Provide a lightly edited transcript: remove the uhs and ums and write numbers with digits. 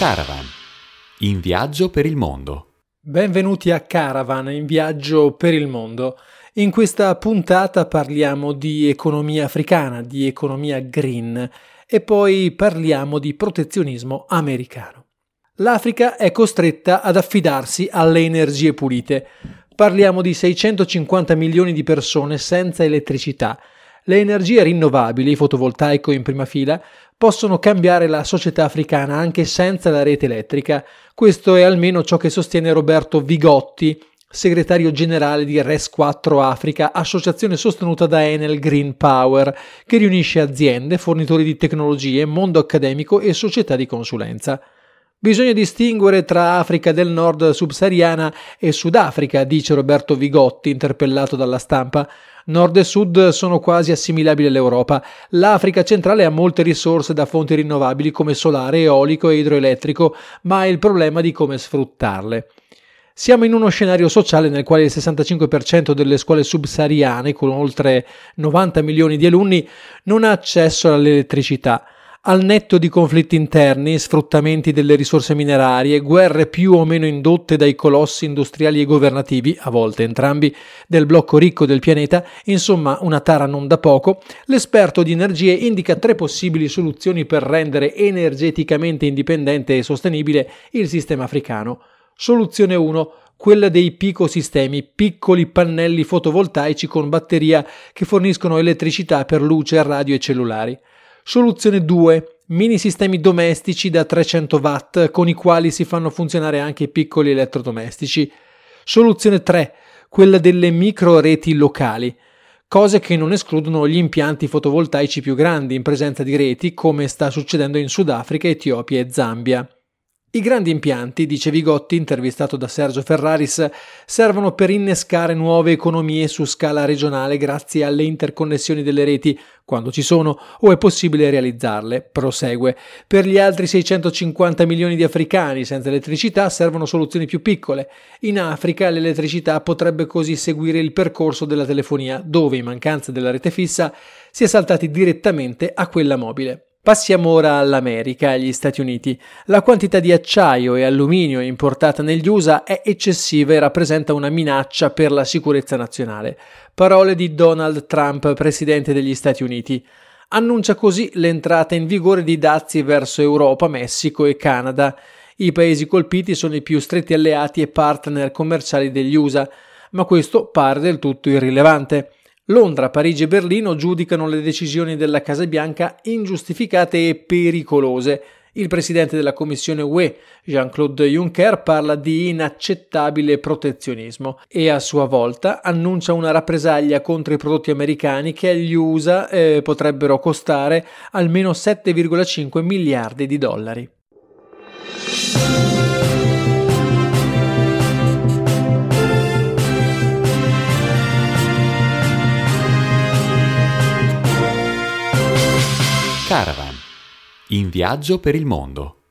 Caravan, in viaggio per il mondo. Benvenuti a Caravan, in viaggio per il mondo. In questa puntata parliamo di economia africana, di economia green e poi parliamo di protezionismo americano. L'Africa è costretta ad affidarsi alle energie pulite. Parliamo di 650 milioni di persone senza elettricità. Le energie rinnovabili, fotovoltaico in prima fila, possono cambiare la società africana anche senza la rete elettrica. Questo è almeno ciò che sostiene Roberto Vigotti, segretario generale di RES4 Africa, associazione sostenuta da Enel Green Power, che riunisce aziende, fornitori di tecnologie, mondo accademico e società di consulenza. Bisogna distinguere tra Africa del Nord subsahariana e Sudafrica, dice Roberto Vigotti, interpellato dalla Stampa. Nord e Sud sono quasi assimilabili all'Europa. L'Africa centrale ha molte risorse da fonti rinnovabili come solare, eolico e idroelettrico, ma ha il problema di come sfruttarle. Siamo in uno scenario sociale nel quale il 65% delle scuole subsahariane, con oltre 90 milioni di alunni, non ha accesso all'elettricità. Al netto di conflitti interni, sfruttamenti delle risorse minerarie, guerre più o meno indotte dai colossi industriali e governativi, a volte entrambi, del blocco ricco del pianeta, insomma una tara non da poco, l'esperto di energie indica 3 possibili soluzioni per rendere energeticamente indipendente e sostenibile il sistema africano. Soluzione 1. Quella dei picosistemi, piccoli pannelli fotovoltaici con batteria che forniscono elettricità per luce, radio e cellulari. Soluzione 2. Mini sistemi domestici da 300 watt con i quali si fanno funzionare anche i piccoli elettrodomestici. Soluzione 3. Quella delle micro reti locali, cose che non escludono gli impianti fotovoltaici più grandi in presenza di reti come sta succedendo in Sudafrica, Etiopia e Zambia. I grandi impianti, dice Vigotti, intervistato da Sergio Ferraris, servono per innescare nuove economie su scala regionale grazie alle interconnessioni delle reti, quando ci sono o è possibile realizzarle. Prosegue. Per gli altri 650 milioni di africani senza elettricità servono soluzioni più piccole. In Africa l'elettricità potrebbe così seguire il percorso della telefonia, dove in mancanza della rete fissa si è saltati direttamente a quella mobile. Passiamo ora all'America, agli Stati Uniti. La quantità di acciaio e alluminio importata negli USA è eccessiva e rappresenta una minaccia per la sicurezza nazionale. Parole di Donald Trump, presidente degli Stati Uniti. Annuncia così l'entrata in vigore di dazi verso Europa, Messico e Canada. I paesi colpiti sono i più stretti alleati e partner commerciali degli USA, ma questo pare del tutto irrilevante. Londra, Parigi e Berlino giudicano le decisioni della Casa Bianca ingiustificate e pericolose. Il presidente della Commissione UE, Jean-Claude Juncker, parla di inaccettabile protezionismo e a sua volta annuncia una rappresaglia contro i prodotti americani che agli USA potrebbero costare almeno 7,5 miliardi di dollari. Caravan, in viaggio per il mondo.